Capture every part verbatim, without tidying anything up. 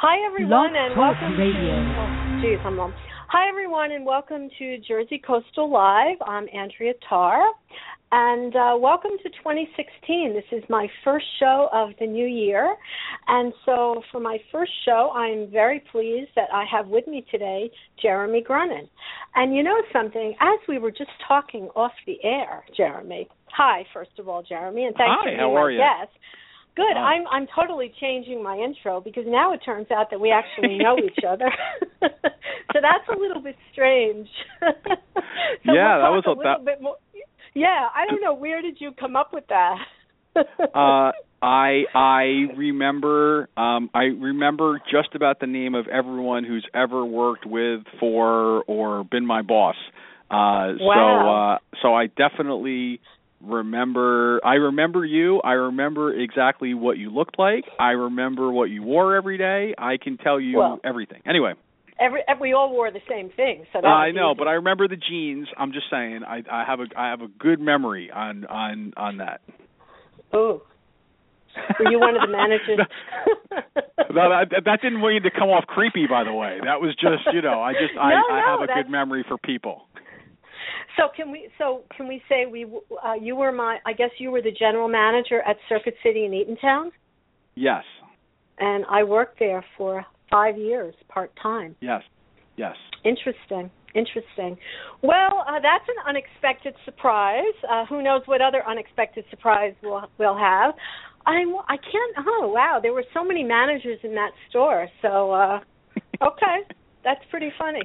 Hi everyone, Blog and Talk welcome Radio. to. Oh, geez, I'm long. Hi everyone, and welcome to Jersey Coastal Live. I'm Andrea Tarr, and uh, welcome to twenty sixteen. This is my first show of the new year, and so for my first show, I'm very pleased that I have with me today Jeremy Grunin. And you know something? As we were just talking off the air, Jeremy. Hi, first of all, Jeremy, and thanks Hi, for being how my are you? guest. Good. Hi. I'm I'm totally changing my intro because now it turns out that we actually know each other. So that's a little bit strange. So yeah, we'll that was a a, little that. bit more. Yeah, I don't know. Where did you come up with that? uh, I I remember um, I remember just about the name of everyone who's ever worked with, for, or been my boss. Uh, Wow. So uh, so I definitely. Remember, I remember you. I remember exactly what you looked like. I remember what you wore every day. I can tell you Well, everything. Anyway, every we all wore the same thing, so that uh, was I know, easy. but I remember the jeans. I'm just saying, I, I have a I have a good memory on on on that. Oh, were you one of the managers? no, that, that didn't want you to come off creepy, by the way. That was just, you know, I just I, no, I no, have a that's... good memory for people. So can we? So can we say we? Uh, you were my. I guess you were the general manager at Circuit City in Eatontown. Yes. And I worked there for five years, part time. Yes. Yes. Interesting. Interesting. Well, uh, that's an unexpected surprise. Uh, who knows what other unexpected surprise we'll we'll have? I I can't. Oh wow, there were so many managers in that store. So uh, okay, that's pretty funny.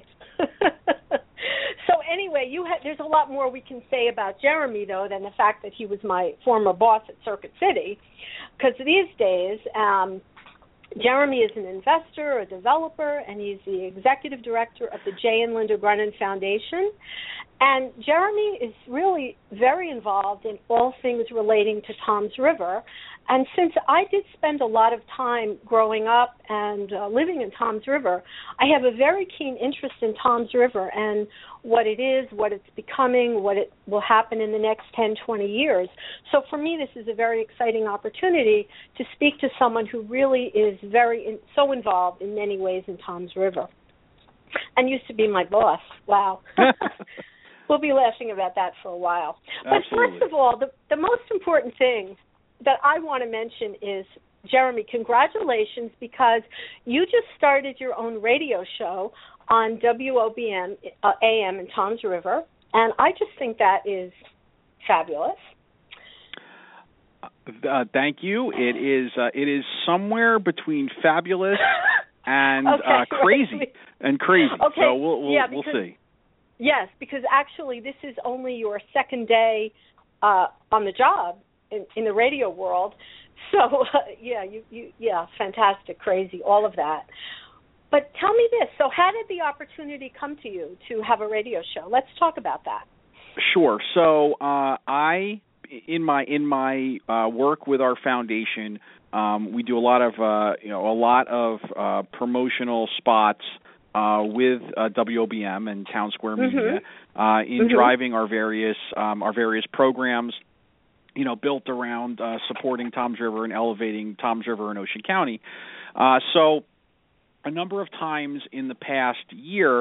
So anyway, you ha- there's a lot more we can say about Jeremy, though, than the fact that he was my former boss at Circuit City, because these days um, Jeremy is an investor, a developer, and he's the executive director of the Jay and Linda Grunin Foundation. And Jeremy is really very involved in all things relating to Toms River. And since I did spend a lot of time growing up and uh, living in Toms River, I have a very keen interest in Toms River and what it is, what it's becoming, what it will happen in the next ten, twenty years. So for me, this is a very exciting opportunity to speak to someone who really is very in, so involved in many ways in Toms River and used to be my boss. Wow. We'll be laughing about that for a while. But Absolutely. First of all, the, the most important thing that I want to mention is, Jeremy, congratulations, because you just started your own radio show on W O B M uh, A M in Toms River, and I just think that is fabulous. Uh, thank you. It is uh, it is somewhere between fabulous and okay, uh, crazy right. and crazy. Okay. So we'll we'll, yeah, we'll because, see. Yes, because actually this is only your second day uh, on the job in, in the radio world. So uh, yeah, you, you yeah, fantastic, crazy, all of that. But tell me this. So how did the opportunity come to you to have a radio show? Let's talk about that. Sure. So uh, I, in my in my uh, work with our foundation, um, we do a lot of uh, you know a lot of uh, promotional spots uh, with uh, W O B M and Town Square Media mm-hmm. uh, in mm-hmm. driving our various um, our various programs. You know, built around uh, supporting Toms River and elevating Toms River and Ocean County. Uh, so. A number of times in the past year, uh,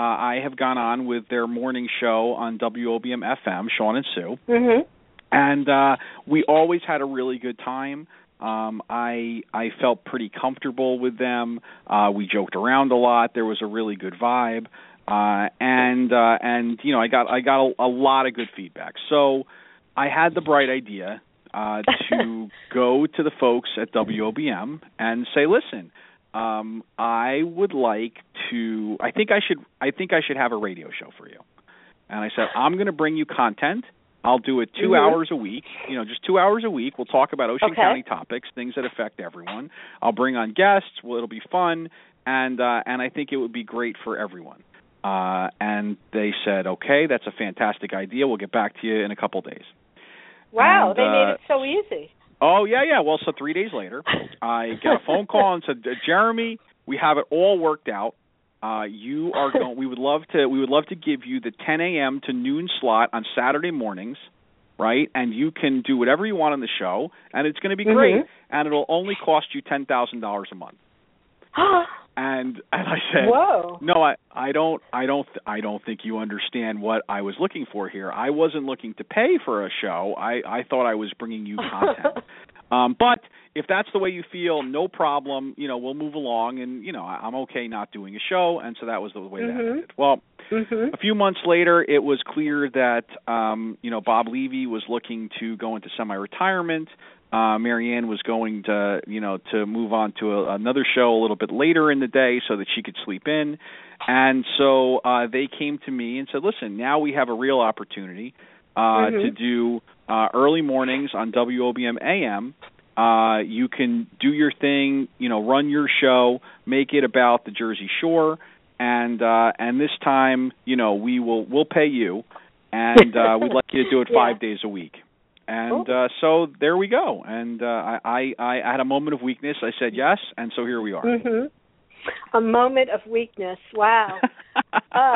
I have gone on with their morning show on W O B M F M, Sean and Sue, mm-hmm. and uh, we always had a really good time. Um, I I felt pretty comfortable with them. Uh, we joked around a lot. There was a really good vibe, uh, and uh, and you know I got I got a, a lot of good feedback. So I had the bright idea uh, to go to the folks at W O B M and say, listen. Um, I would like to. I think I should. I think I should have a radio show for you. And I said, I'm going to bring you content. I'll do it two mm-hmm. hours a week. You know, just two hours a week. We'll talk about Ocean okay. County topics, things that affect everyone. I'll bring on guests. Well, it'll be fun, and uh, and I think it would be great for everyone. Uh, and they said, okay, that's a fantastic idea. We'll get back to you in a couple days. Wow, and, they uh, made it so easy. Oh, yeah, yeah. Well, so three days later, I got a phone call and said, Jeremy, we have it all worked out. Uh, you are going. We would love to. We would love to give you the ten a.m. to noon slot on Saturday mornings, right? And you can do whatever you want on the show, and it's going to be great. Mm-hmm. And it'll only cost you ten thousand dollars a month. and and I said, "Whoa, no, I I don't I don't I don't think you understand what I was looking for here. I wasn't looking to pay for a show. I I thought I was bringing you content." Um, but if that's the way you feel, no problem. You know, we'll move along, and you know, I'm okay not doing a show, and so that was the way mm-hmm. that ended. Well, mm-hmm. a few months later, it was clear that um, you know Bob Levy was looking to go into semi-retirement. Uh, Marianne was going to, you know, to move on to a, another show a little bit later in the day so that she could sleep in, and so uh, they came to me and said, "Listen, now we have a real opportunity uh, mm-hmm. to do." Uh, early mornings on W O B M A M. Uh, you can do your thing, you know, run your show, make it about the Jersey Shore, and uh, and this time, you know, we will we'll pay you, and uh, we'd like you to do it five yeah. days a week. And uh, so there we go. And uh, I, I, I had a moment of weakness. I said yes, and so here we are. Mm-hmm. A moment of weakness. Wow. uh,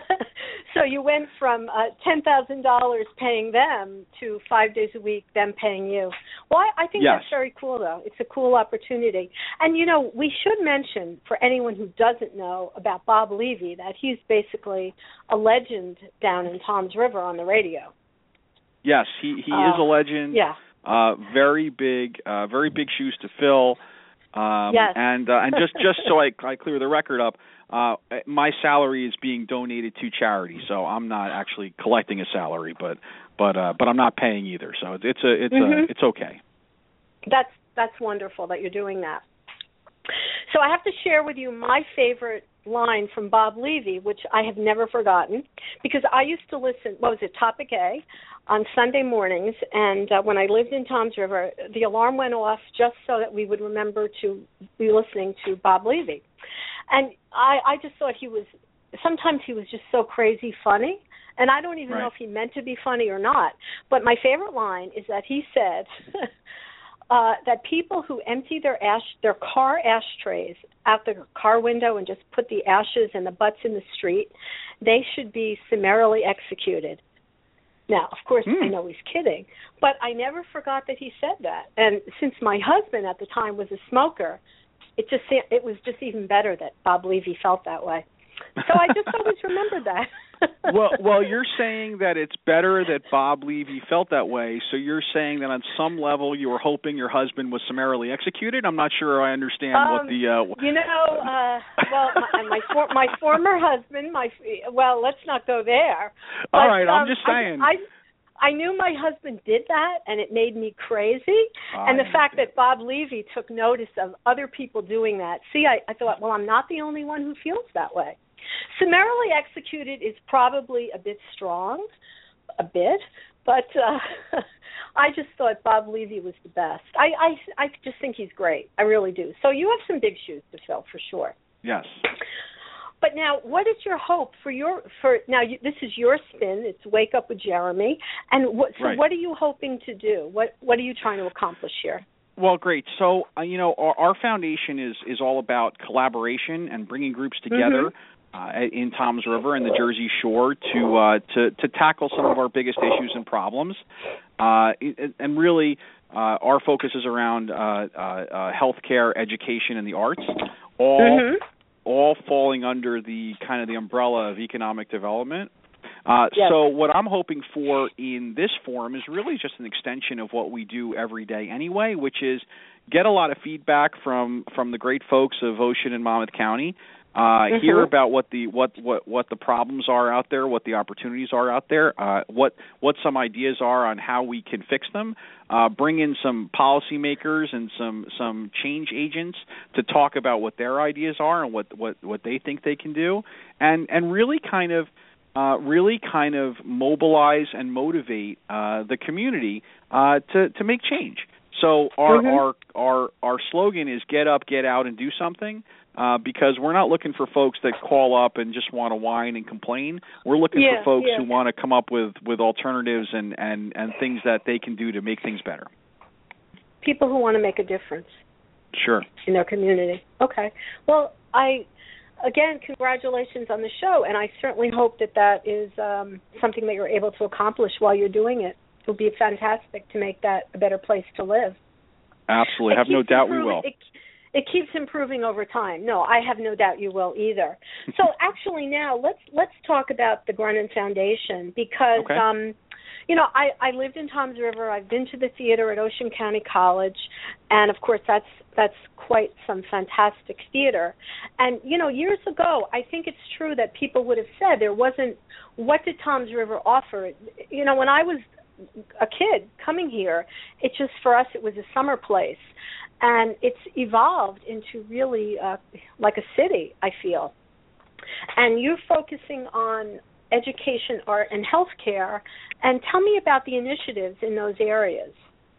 so you went from uh, ten thousand dollars paying them to five days a week, them paying you. Well, I, I think yes. that's very cool, though. It's a cool opportunity. And, you know, we should mention, for anyone who doesn't know about Bob Levy, that he's basically a legend down in Toms River on the radio. Yes, he, he uh, is a legend. Yeah. Uh, very big, uh, very big shoes to fill. Um, yes. And uh, and just, just so I, I clear the record up, uh, my salary is being donated to charity, so I'm not actually collecting a salary, but but uh, but I'm not paying either. So it's a it's mm-hmm. a it's okay. That's that's wonderful that you're doing that. So I have to share with you my favorite line from Bob Levy, which I have never forgotten, because I used to listen, what was it, Topic A, on Sunday mornings, and uh, when I lived in Toms River, the alarm went off just so that we would remember to be listening to Bob Levy. And I, I just thought he was, sometimes he was just so crazy funny, and I don't even right. know if he meant to be funny or not, but my favorite line is that he said uh, that people who empty their ash, their car ashtrays out the car window and just put the ashes and the butts in the street, they should be summarily executed. Now, of course, mm. I know he's kidding, but I never forgot that he said that. And since my husband at the time was a smoker, it just it was just even better that Bob Levy felt that way. So I just always remembered that. well, well, you're saying that it's better that Bob Levy felt that way, so you're saying that on some level you were hoping your husband was summarily executed? I'm not sure I understand um, what the... Uh, you know, uh, well, my my, for, my former husband, my well, let's not go there. But, All right, I'm um, just saying. I, I, I knew my husband did that, and it made me crazy. I and the understand. fact that Bob Levy took notice of other people doing that, see, I, I thought, well, I'm not the only one who feels that way. Summarily executed is probably a bit strong, a bit, but uh, I just thought Bob Levy was the best. I, I I just think he's great. I really do. So you have some big shoes to fill for sure. Yes. But now, what is your hope for your for now? You, this is your spin. It's Wake Up with Jeremy, and what, so right. what are you hoping to do? What what are you trying to accomplish here? Well, great. So uh, you know, our, our foundation is is all about collaboration and bringing groups together. Mm-hmm. Uh, in Toms River and the Jersey Shore to uh, to to tackle some of our biggest issues and problems, uh, and really uh, our focus is around uh, uh, uh, healthcare, education, and the arts, all mm-hmm. all falling under the kind of the umbrella of economic development. Uh, yes. So what I'm hoping for in this forum is really just an extension of what we do every day anyway, which is get a lot of feedback from from the great folks of Ocean and Monmouth County. Uh, mm-hmm. Hear about what the what, what, what the problems are out there, what the opportunities are out there, uh, what what some ideas are on how we can fix them. Uh, bring in some policymakers and some some change agents to talk about what their ideas are and what, what, what they think they can do, and and really kind of uh, really kind of mobilize and motivate uh, the community uh, to to make change. So our, mm-hmm. our our our slogan is get up, get out, and do something. Uh, because we're not looking for folks that call up and just want to whine and complain. We're looking yeah, for folks yeah. who want to come up with, with alternatives and, and, and things that they can do to make things better. People who want to make a difference. Sure. In their community. Okay. Well, I, again, congratulations on the show, and I certainly hope that that is um, something that you're able to accomplish while you're doing it. It will be fantastic to make that a better place to live. Absolutely. I have no doubt we will. It, it keeps improving over time. No, I have no doubt you will either. So actually now let's let's talk about the Grennan Foundation because okay. um, you know, I, I lived in Toms River. I've been to the theater at Ocean County College, and of course that's that's quite some fantastic theater. And you know, years ago, I think it's true that people would have said there wasn't. What did Toms River offer? You know, when I was a kid coming here, it just for us it was a summer place, and it's evolved into really uh, like a city, I feel. And you're focusing on education, art, and healthcare. And tell me about the initiatives in those areas.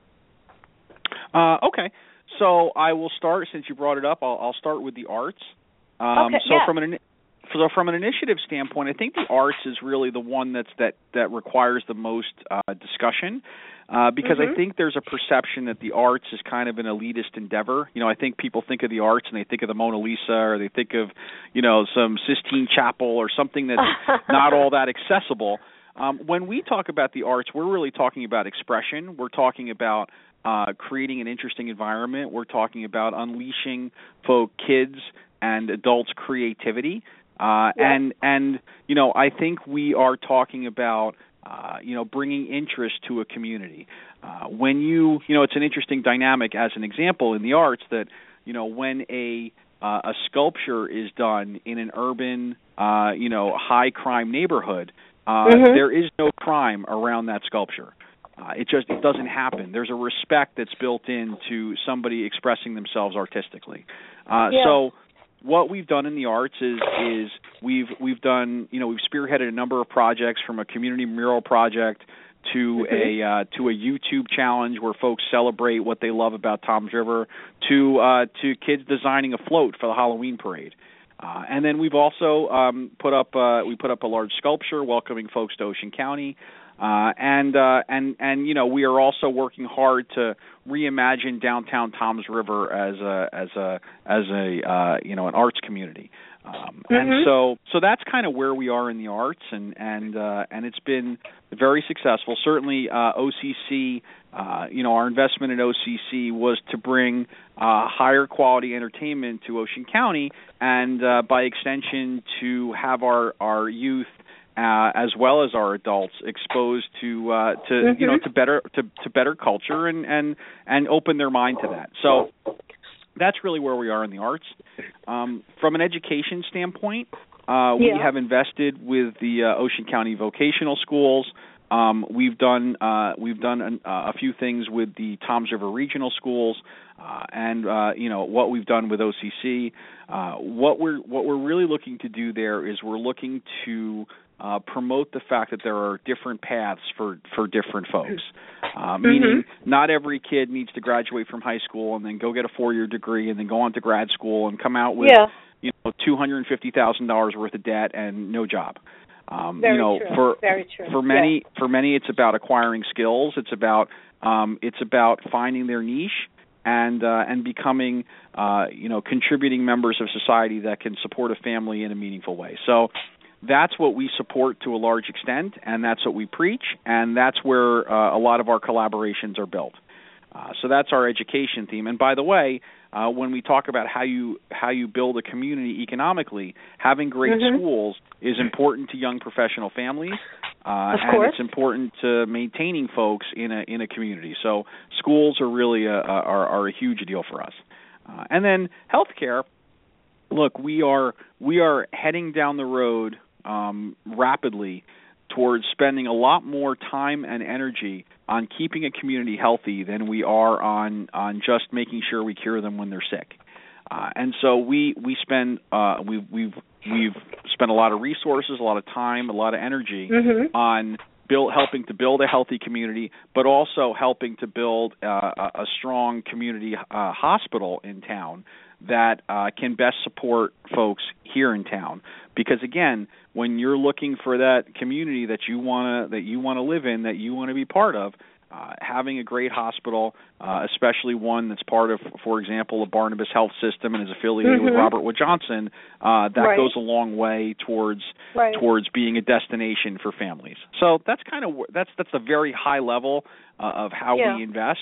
Uh, okay, so I will start, since you brought it up, I'll, I'll start with the arts. Um, okay, so yeah. from an so from an initiative standpoint, I think the arts is really the one that's that that requires the most uh, discussion. Uh, because mm-hmm. I think there's a perception that the arts is kind of an elitist endeavor. You know, I think people think of the arts and they think of the Mona Lisa, or they think of, you know, some Sistine Chapel or something that's not all that accessible. Um, when we talk about the arts, we're really talking about expression. We're talking about uh, creating an interesting environment. We're talking about unleashing folk, kids, and adults' creativity. Uh, yeah. And, and you know, I think we are talking about Uh, you know, bringing interest to a community. Uh, when you, you know, it's an interesting dynamic as an example in the arts that, you know, when a uh, a sculpture is done in an urban, uh, you know, high crime neighborhood, uh, mm-hmm. there is no crime around that sculpture. Uh, it just it doesn't happen. There's a respect that's built into somebody expressing themselves artistically. Uh, yeah. So. What we've done in the arts is is we've we've done you know we've spearheaded a number of projects, from a community mural project to mm-hmm. a uh, to a YouTube challenge where folks celebrate what they love about Toms River, to uh, to kids designing a float for the Halloween parade, uh, and then we've also um, put up uh, we put up a large sculpture welcoming folks to Ocean County. Uh, and uh, and and you know we are also working hard to reimagine downtown Toms River as a as a as a uh, you know an arts community, um, mm-hmm. and so so that's kind of where we are in the arts, and and uh, and it's been very successful. Certainly, uh, O C C, uh, you know, our investment in O C C was to bring uh, higher quality entertainment to Ocean County, and uh, by extension, to have our our youth. Uh, as well as our adults exposed to uh, to mm-hmm. you know to better to, to better culture and, and and open their mind to that. So that's really where we are in the arts. Um, from an education standpoint, uh, we yeah. have invested with the uh, Ocean County vocational schools. Um, we've done uh, we've done an, uh, a few things with the Toms River regional schools, uh, and uh, you know what we've done with O C C. Uh, what we're what we're really looking to do there is we're looking to Uh, promote the fact that there are different paths for, for different folks, uh, mm-hmm. meaning not every kid needs to graduate from high school and then go get a four-year degree and then go on to grad school and come out with yeah. you know two hundred fifty thousand dollars worth of debt and no job. Um, Very you know, true. for Very true. for many yeah. for many it's about acquiring skills. It's about um, it's about finding their niche and uh, and becoming uh, you know contributing members of society that can support a family in a meaningful way. So. That's what we support to a large extent, and that's what we preach, and that's where uh, a lot of our collaborations are built. Uh, so that's our education theme. And by the way, uh, when we talk about how you how you build a community economically, having great mm-hmm. schools is important to young professional families, uh, of and course. it's important to maintaining folks in a in a community. So schools are really a, are, are a huge deal for us. Uh, and then healthcare. Look, we are we are heading down the road. Um, rapidly towards spending a lot more time and energy on keeping a community healthy than we are on on just making sure we cure them when they're sick. Uh, and so we we spend uh, we we've we've spent a lot of resources, a lot of time, a lot of energy mm-hmm. on build helping to build a healthy community, but also helping to build uh, a, a strong community uh, hospital in town that uh, can best support folks here in town. Because again, when you're looking for that community that you wanna that you wanna live in, that you want to be part of, uh, having a great hospital, uh, especially one that's part of, for example, the Barnabas Health System and is affiliated mm-hmm. with Robert Wood Johnson, uh, that right. goes a long way towards right. towards being a destination for families. So that's kind of that's that's a very high level uh, of how yeah. we invest.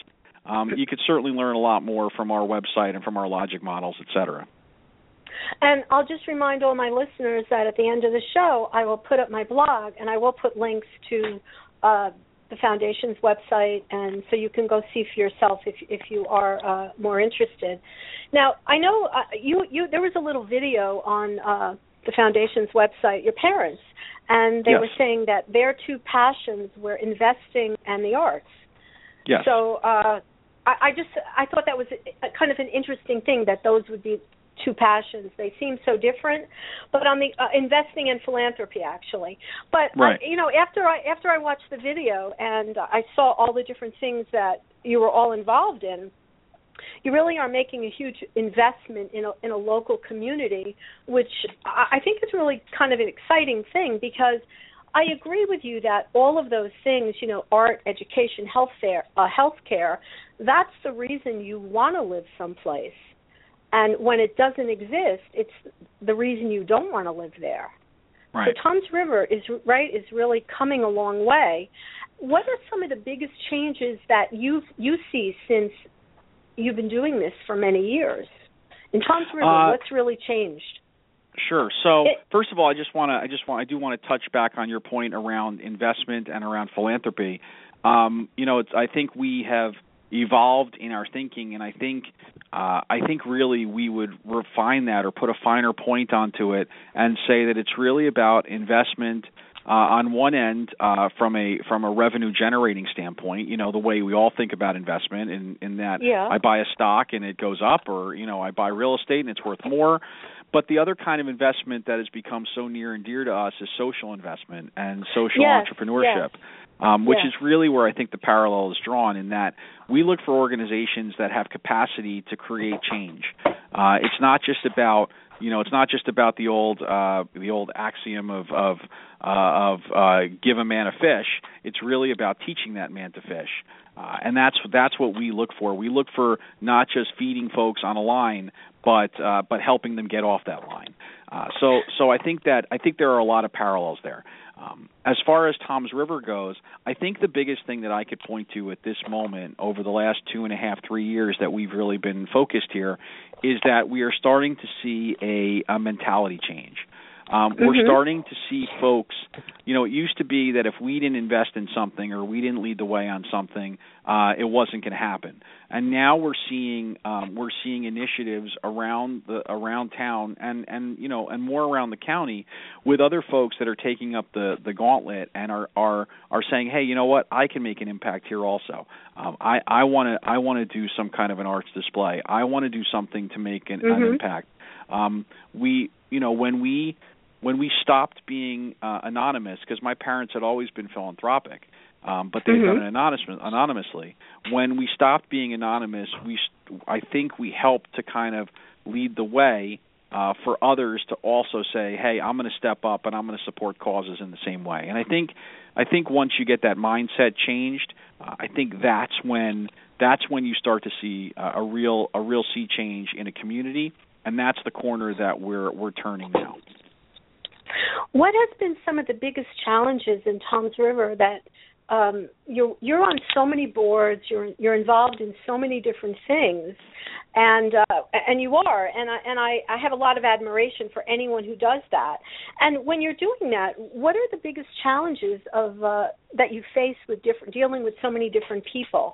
um, you could certainly learn a lot more from our website and from our logic models, et cetera. And I'll just remind all my listeners that at the end of the show, I will put up my blog, and I will put links to uh, the Foundation's website, and so you can go see for yourself if if you are uh, more interested. Now, I know uh, you you there was a little video on uh, the Foundation's website, your parents, and they yes. were saying that their two passions were investing and the arts. Yes. So uh, I, I just I thought that was a, a kind of an interesting thing, that those would be two passions. They seem so different, but on the uh, investing and philanthropy, actually. But right. I, you know, after I after I watched the video and I saw all the different things that you were all involved in, you really are making a huge investment in a, in a local community, which I think is really kind of an exciting thing, because I agree with you that all of those things, you know, art, education, health care, uh, healthcare, that's the reason you want to live someplace. And when it doesn't exist, it's the reason you don't want to live there. Right. So Toms River is right is really coming a long way. What are some of the biggest changes that you you see since you've been doing this for many years? In Toms River, uh, what's really changed? Sure. So it, first of all, I just want to I just want I do want to touch back on your point around investment and around philanthropy. Um, you know, it's I think we have evolved in our thinking, and I think uh, I think really we would refine that or put a finer point onto it and say that it's really about investment uh, on one end uh, from a from a revenue generating standpoint. You know, the way we all think about investment, in in that yeah. I buy a stock and it goes up, or you know I buy real estate and it's worth more. But the other kind of investment that has become so near and dear to us is social investment and social yes, entrepreneurship. Yes. Um, which yes. is really where I think the parallel is drawn, in that we look for organizations that have capacity to create change. Uh, it's not just about, you know, it's not just about the old uh, the old axiom of of, uh, of uh, give a man a fish. It's really about teaching that man to fish, uh, and that's that's what we look for. We look for not just feeding folks on a line, but uh, but helping them get off that line. Uh, so so I think that I think there are a lot of parallels there. Um, as far as Toms River goes, I think the biggest thing that I could point to at this moment over the last two and a half, three years that we've really been focused here is that we are starting to see a, a mentality change. Um, mm-hmm. We're starting to see folks, you know, it used to be that if we didn't invest in something or we didn't lead the way on something, uh, it wasn't going to happen. And now we're seeing um, we're seeing initiatives around the around town and, and you know and more around the county with other folks that are taking up the, the gauntlet and are, are are saying, hey, you know what, I can make an impact here also. Um, I I want to I want to do some kind of an arts display. I want to do something to make an, mm-hmm. an impact. Um, we you know when we When we stopped being uh, anonymous, because my parents had always been philanthropic, um, but they had mm-hmm. done it anonymous, anonymously. When we stopped being anonymous, we I think we helped to kind of lead the way uh, for others to also say, hey, I'm going to step up and I'm going to support causes in the same way. And I think I think once you get that mindset changed, uh, I think that's when that's when you start to see uh, a real a real sea change in a community, and that's the corner that we're we're turning now. What has been some of the biggest challenges in Toms River that um, you're you're on so many boards, you're you're involved in so many different things, and uh, and you are, and I and I, I have a lot of admiration for anyone who does that. And when you're doing that, what are the biggest challenges of uh, that you face with different dealing with so many different people?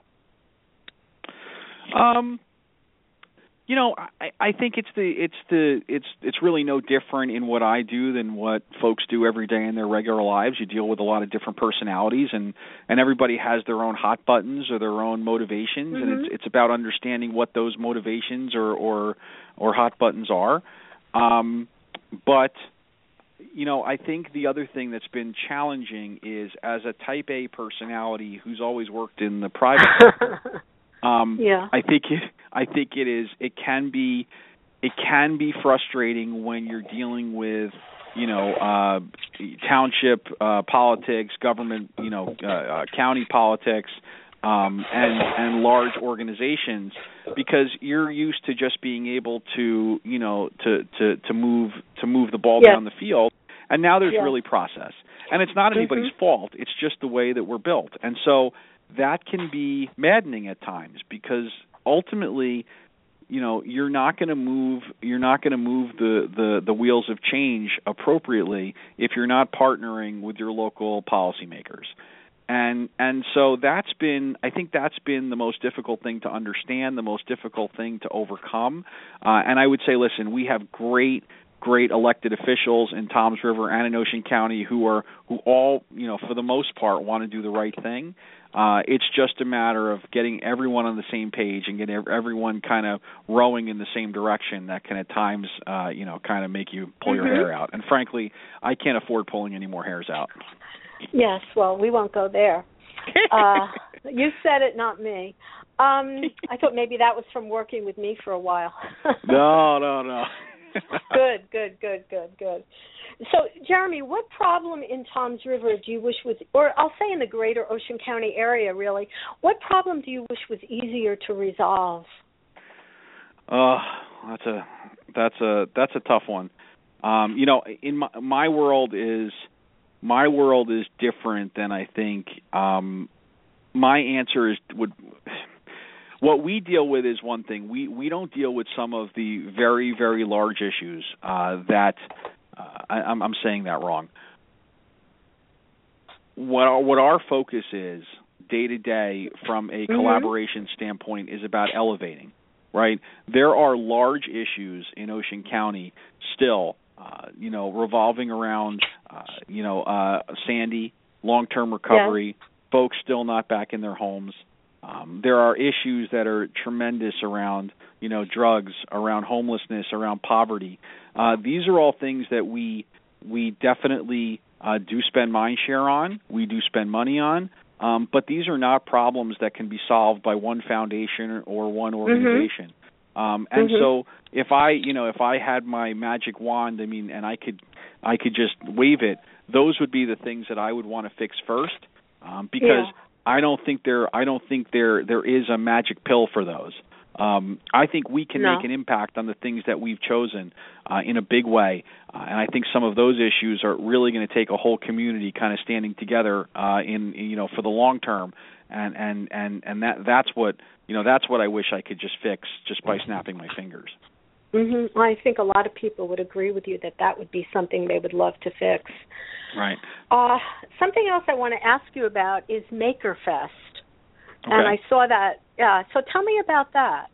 Um. You know, I, I think it's the it's the it's it's really no different in what I do than what folks do every day in their regular lives. You deal with a lot of different personalities, and, and everybody has their own hot buttons or their own motivations, mm-hmm. and it's it's about understanding what those motivations or or, or hot buttons are. Um, but you know, I think the other thing that's been challenging is, as a Type A personality who's always worked in the private sector. Um, yeah. I think it. I think it is. It can be. It can be frustrating when you're dealing with, you know, uh, township uh, politics, government, you know, uh, uh, county politics, um, and and large organizations, because you're used to just being able to, you know, to to, to move to move the ball yeah. down the field, and now there's yeah. really process, and it's not anybody's mm-hmm. fault. It's just the way that we're built, and so. that can be maddening at times because ultimately, you know, you're not going to move you're not going to move the, the, the wheels of change appropriately if you're not partnering with your local policymakers. And and so that's been I think that's been the most difficult thing to understand, the most difficult thing to overcome. Uh, and I would say, listen, we have great great elected officials in Toms River and in Ocean County who are who all, you know, for the most part want to do the right thing. Uh, it's just a matter of getting everyone on the same page and getting everyone kind of rowing in the same direction that can at times, uh, you know, kind of make you pull mm-hmm. your hair out. And frankly, I can't afford pulling any more hairs out. Yes, well, we won't go there. Uh, you said it, not me. Um, I thought maybe that was from working with me for a while. no, no, no. Good, good, good, good, good. So, Jeremy, what problem in Toms River do you wish was, or I'll say in the greater Ocean County area, really, what problem do you wish was easier to resolve? Uh, that's a that's a that's a tough one. Um, you know, in my my world is my world is different than I think. Um, my answer is would. What we deal with is one thing. We we don't deal with some of the very, very large issues uh, that uh, I, I'm, I'm saying that wrong. What our, what our focus is day to day from a mm-hmm. collaboration standpoint is about elevating, right? There are large issues in Ocean County still, uh, you know, revolving around, uh, you know, uh, Sandy, long-term recovery, yeah. folks still not back in their homes. Um, there are issues that are tremendous around, you know, drugs, around homelessness, around poverty. Uh, these are all things that we we definitely uh, do spend mind share on. We do spend money on, um, but these are not problems that can be solved by one foundation or one organization. Mm-hmm. Um, and mm-hmm. so, if I, you know, if I had my magic wand, I mean, and I could, I could just wave it. Those would be the things that I would want to fix first, um, because. Yeah. I don't think there. I don't think there. There is a magic pill for those. Um, I think we can no. make an impact on the things that we've chosen uh, in a big way, uh, and I think some of those issues are really going to take a whole community kind of standing together uh, in, you know, for the long term, and and and and that that's what you know that's what I wish I could just fix just by snapping my fingers. Mm-hmm. I think a lot of people would agree with you that that would be something they would love to fix. Right. Uh, something else I want to ask you about is Maker Fest. Okay. And I saw that. Yeah. So tell me about that.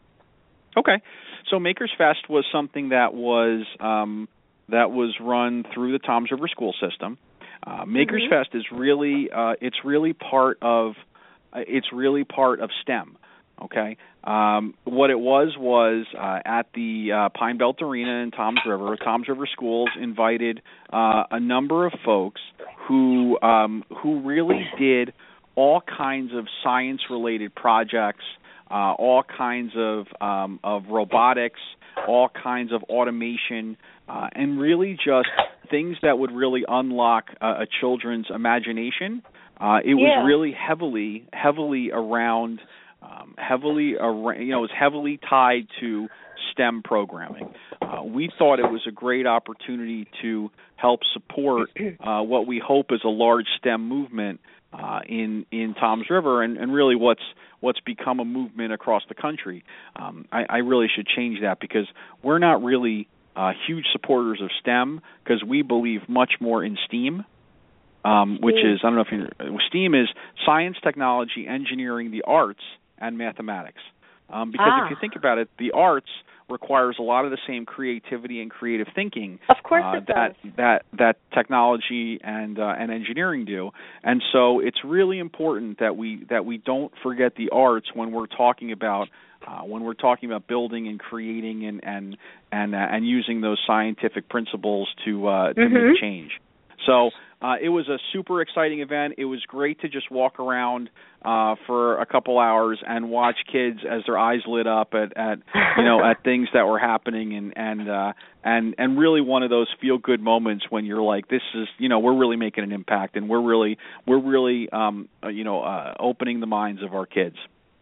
Okay. So Makers Fest was something that was um, that was run through the Toms River school system. Uh, Makers mm-hmm. Fest is really uh, it's really part of uh, it's really part of STEM. Okay. Um, what it was was uh, at the uh, Pine Belt Arena in Toms River, Toms River Schools invited uh, a number of folks who um, who really did all kinds of science-related projects, uh, all kinds of um, of robotics, all kinds of automation, uh, and really just things that would really unlock uh, a children's imagination. Uh, it was yeah. really heavily heavily around. Um, heavily, you know, it was heavily tied to STEM programming. Uh, we thought it was a great opportunity to help support uh, what we hope is a large STEM movement uh, in in Toms River, and, and really what's what's become a movement across the country. Um, I, I really should change that because we're not really uh, huge supporters of STEM because we believe much more in STEAM. Um, which is, I don't know if you STEAM is science, technology, engineering, the arts, and mathematics. Um, because ah. if you think about it, the arts requires a lot of the same creativity and creative thinking of course uh, it that, does. that that technology and uh, and engineering do. And so it's really important that we that we don't forget the arts when we're talking about uh, when we're talking about building and creating and and and, uh, and using those scientific principles to uh, to mm-hmm. make change. So uh, it was a super exciting event. It was great to just walk around uh, for a couple hours and watch kids as their eyes lit up at, at you know at things that were happening, and and uh, and and really one of those feel good moments when you're like, this is you know we're really making an impact, and we're really we're really um, you know uh, opening the minds of our kids.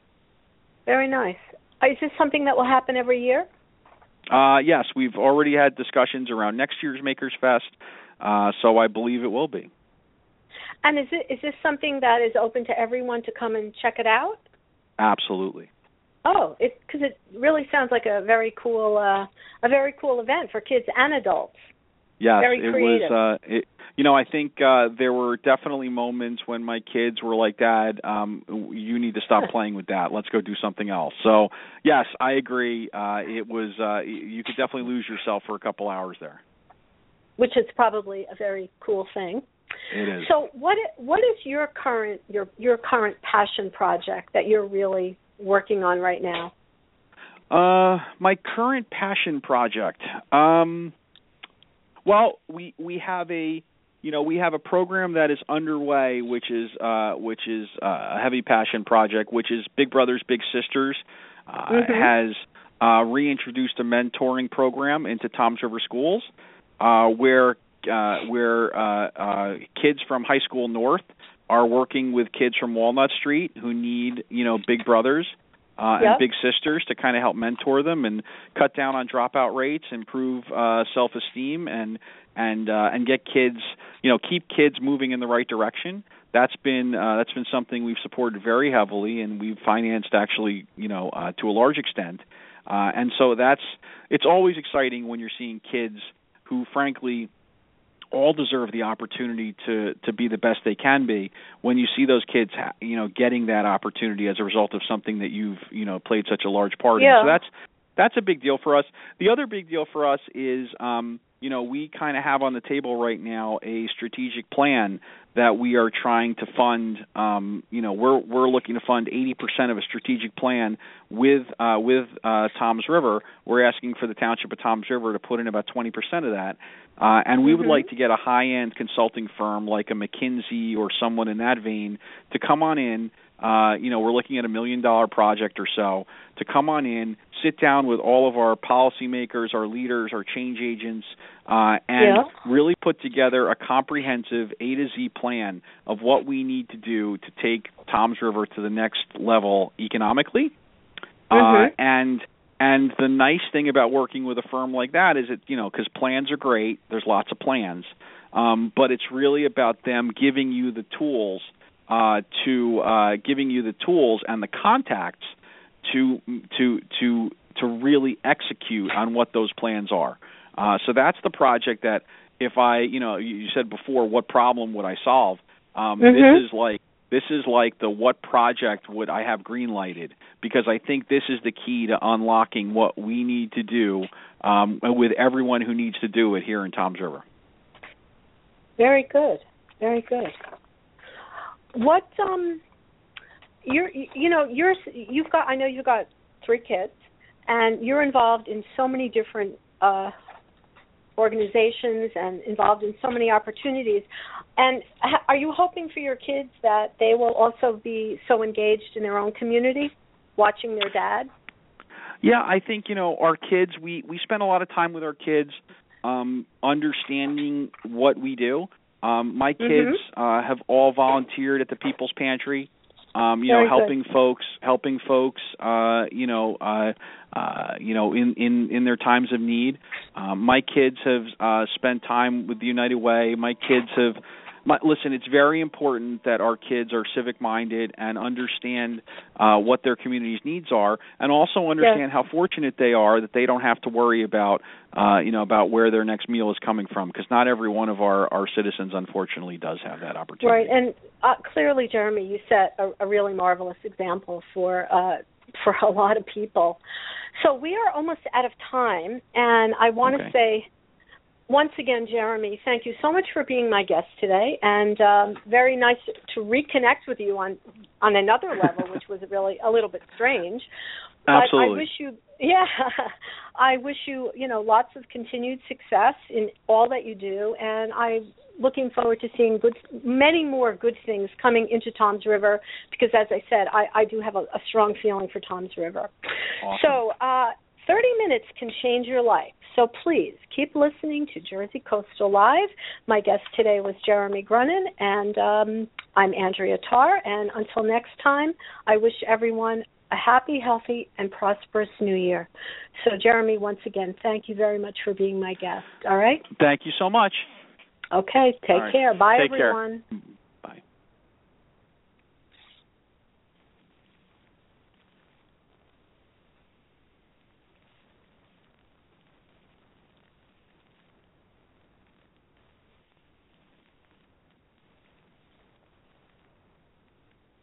Very nice. Is this something that will happen every year? Uh, yes, we've already had discussions around next year's Makers Fest. Uh, so I believe it will be. And is it is this something that is open to everyone to come and check it out? Absolutely. Oh, it because it really sounds like a very cool uh, a very cool event for kids and adults. Yes, very it creative. was. Uh, it, you know, I think uh, there were definitely moments when my kids were like, "Dad, um, you need to stop playing with that. Let's go do something else." So, yes, I agree. Uh, it was. Uh, you could definitely lose yourself for a couple hours there. Which is probably a very cool thing. It is. So, what what is your current your your current passion project that you're really working on right now? Uh, my current passion project. Um, well, we we have a you know we have a program that is underway, which is uh, which is uh, a heavy passion project, which is Big Brothers Big Sisters. Uh, mm-hmm. Has uh, reintroduced a mentoring program into Toms River schools, uh, where uh, where uh, uh, kids from High School North are working with kids from Walnut Street who need you know big brothers. Uh, yep. and big sisters to kind of help mentor them and cut down on dropout rates, improve uh, self-esteem, and and uh, and get kids, you know, keep kids moving in the right direction. That's been uh, that's been something we've supported very heavily, and we've financed actually, you know, uh, to a large extent. Uh, and so that's it's always exciting when you're seeing kids who, frankly, all deserve the opportunity to to be the best they can be. When you see those kids, you know, getting that opportunity as a result of something that you've, you know, played such a large part yeah. in. So that's that's a big deal for us. The other big deal for us is, um, you know, we kind of have on the table right now a strategic plan that we are trying to fund. Um, you know, we're we're looking to fund eighty percent of a strategic plan with uh, with uh, Toms River. We're asking for the Township of Toms River to put in about twenty percent of that. Uh, and we would mm-hmm. like to get a high-end consulting firm like a McKinsey or someone in that vein to come on in. Uh, you know, we're looking at a million-dollar project or so to come on in, sit down with all of our policymakers, our leaders, our change agents, uh, and yeah. really put together a comprehensive A to Z plan of what we need to do to take Toms River to the next level economically. Mm-hmm. Uh, and And the nice thing about working with a firm like that is that, you know, because plans are great, there's lots of plans, um, but it's really about them giving you the tools uh, to uh, giving you the tools and the contacts to to to to really execute on what those plans are. Uh, so that's the project that if I, you know, you said before, what problem would I solve? Um, mm-hmm. This is like. This is like the what project would I have green lighted, because I think this is the key to unlocking what we need to do um, with everyone who needs to do it here in Toms River. Very good, very good. What um, you're you know you're you've got I know you've got three kids, and you're involved in so many different uh, organizations and involved in so many opportunities. And are you hoping for your kids that they will also be so engaged in their own community, watching their dad? Yeah, I think, you know, our kids, we, we spend a lot of time with our kids um, understanding what we do. Um, my kids mm-hmm. uh, have all volunteered at the People's Pantry, um, you Very know, helping good. folks, helping folks, uh, you know, uh, uh, you know, in, in, in their times of need. Um, my kids have uh, spent time with the United Way. My kids have My, listen, it's very important that our kids are civic-minded and understand uh, what their community's needs are, and also understand yes. how fortunate they are that they don't have to worry about, uh, you know, about where their next meal is coming from, because not every one of our, our citizens, unfortunately, does have that opportunity. Right, and uh, clearly, Jeremy, you set a, a really marvelous example for uh, for a lot of people. So we are almost out of time, and I want okay. to say, once again, Jeremy, thank you so much for being my guest today, and um, very nice to reconnect with you on on another level, which was really a little bit strange. But Absolutely. I wish you, yeah, I wish you, you know, lots of continued success in all that you do, and I'm looking forward to seeing good, many more good things coming into Toms River, because, as I said, I, I do have a, a strong feeling for Toms River. Awesome. So, uh, thirty minutes can change your life. So please keep listening to Jersey Coastal Live. My guest today was Jeremy Grunin, and um, I'm Andrea Tarr. And until next time, I wish everyone a happy, healthy, and prosperous New Year. So, Jeremy, once again, thank you very much for being my guest. All right? Thank you so much. Okay, take right. care. Bye, take everyone. Care.